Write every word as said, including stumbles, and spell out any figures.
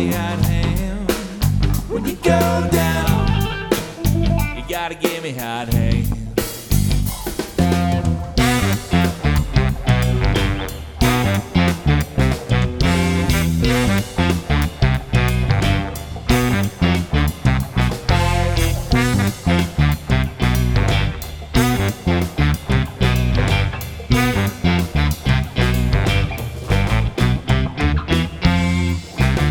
me hot ham. When you go down, you gotta give me hot